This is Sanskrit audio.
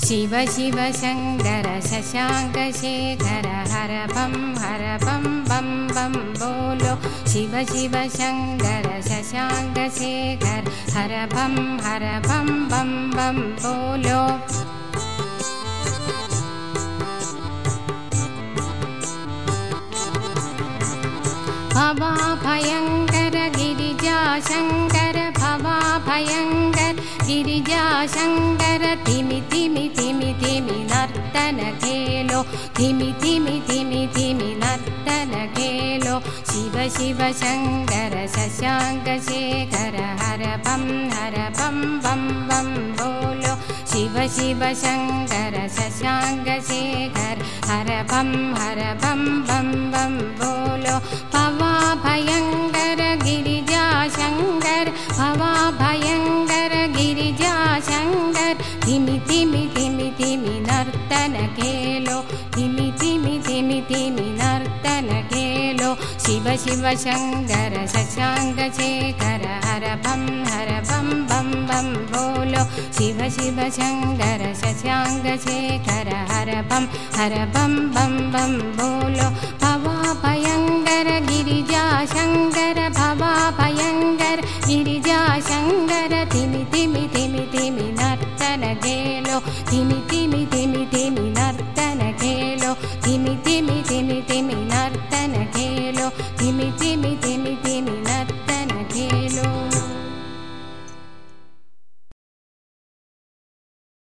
शिव शिव शङ्कर शशाङ्क शेखर हर बं बं बं बोलो शिव शिव शङ्कर शशाङ्क शेखर हर बं बं बं बोलो भवा भयङ्कर गिरिजा शङ्कर भवा भयङ्कर गिरिजा शङ्कर धिमि धिमि धिमि धिमि नर्तन खेलो धिमि धिमि धिमि धिमि नर्तन खेलो शिव शिव शङ्कर शशाङ्क शेखर हर बं बं बं बोलो शिव शिव शङ्कर शशाङ्क शेखर हर बं बं बं बोलो भवा भयङ्कर गिरिजा शङ्कर भवा भयङ्कर गिरिजा शङ्कर धिमि धिमि धिमि धिमि नर्तन खेलो धिमि धिमि धिमि धिमि नर्तन खेलो शिव शिव शङ्कर शशाङ्क शेखर हर बं बं बं बोलो शिव शिव शङ्कर शशाङ्क शेखर हर बं बं बं बोलो भवा भयङ्कर गिरिजा शङ्कर भवा भयङ्कर गिरिजा शङ्कर धिमि धिमि धिमि धिमि नर्तन खेलो धिमि धिमि धिमि धिमि नर्तन खेलो धिमि